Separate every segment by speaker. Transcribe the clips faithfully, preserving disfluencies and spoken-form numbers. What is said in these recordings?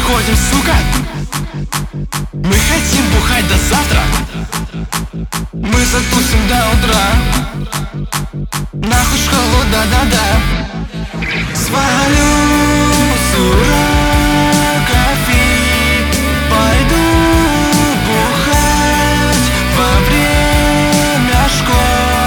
Speaker 1: выходим, сука. Мы хотим бухать до завтра. Мы затусим до утра. Нахуй школу, да-да-да. Свалю с уроков и пойду бухать во время школы.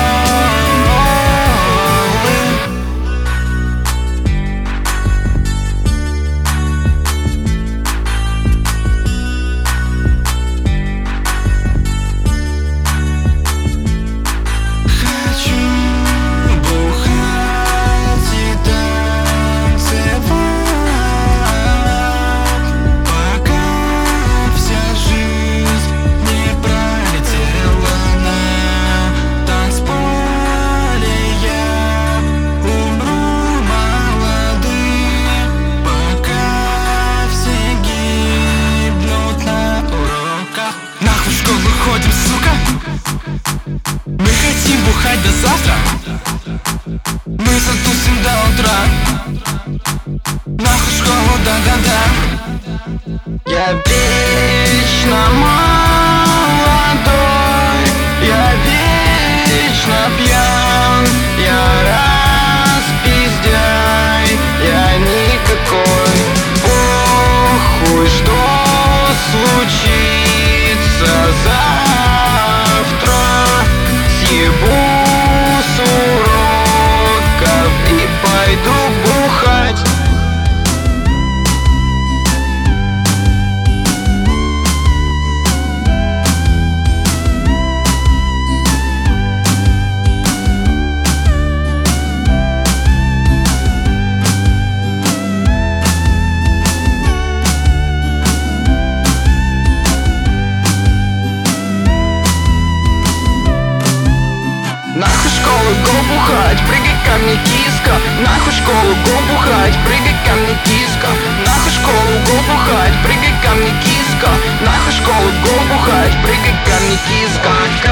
Speaker 1: Выходим, сука. Мы хотим бухать до завтра. Мы затусим до утра. Нахуй школу, да-да-да. Я вечно молодой, я вечно пьян, я распиздяй, я никакой. Похуй, что случится завтра. Съебу с уроков и пойду бухать. Нахуй школу, го бухать, прыгай ко мне, киска. Нахуй школу, го бухать, прыгай ко мне, киска. Нахуй школу, го бухать, прыгай ко мне, киска. Нахуй школу, го бухать, прыгай ко мне, киска.